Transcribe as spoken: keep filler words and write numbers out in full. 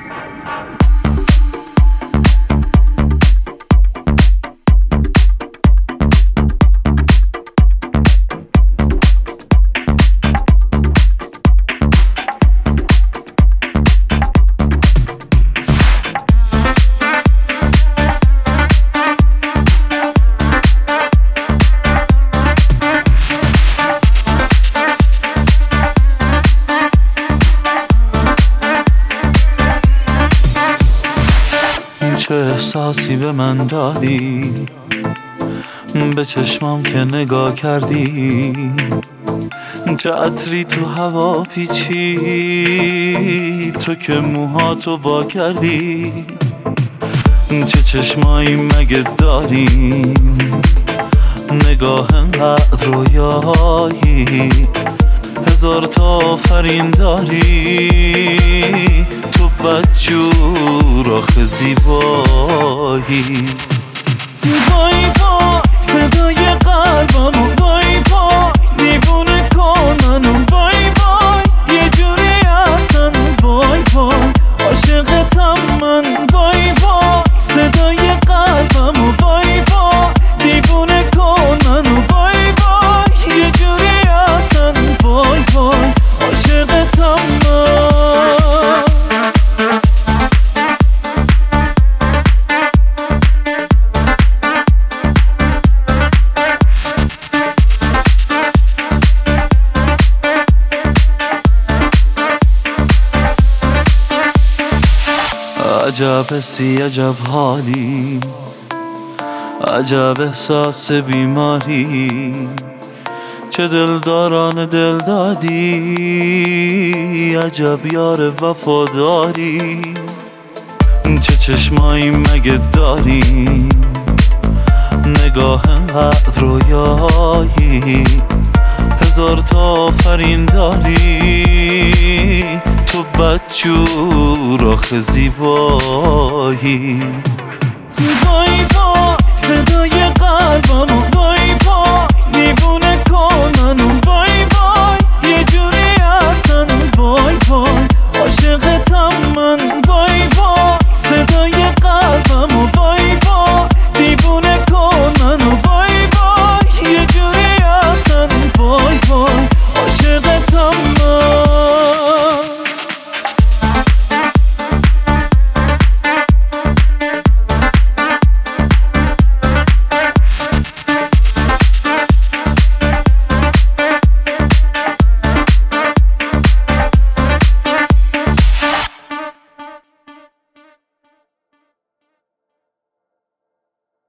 چه احساسی به من دادی، به چشمام که نگاه کردی، چه عطری تو هوا پیچی، تو که موهاتو وا کردی. چه چشمایی مگه داری، نگاه انقدر رویایی، هزار تا آفرین داری، تو بدجور آخه زیبایی. وای وای صدای قلبمو، وای وای دیوونه کن منو، وای وای یه جوری اصلا، وای وای عاشقتم من، وای وای صدای قلبمو، وای وای دیوونه کن منو، وای وای یه جوری اصلا، وای وای عاشقتم من. عجب حسی عجب حالی، عجب احساس بیماری، چه دلداران دل دادی، عجب یار وفاداری. چه چشمایی مگه داری، نگاه انقدر رویایی، هزار تا آفرین داری، تو بدجور آخه زیبایی. وای وای صدای قلبمو، وای وای دیوونه کن منو،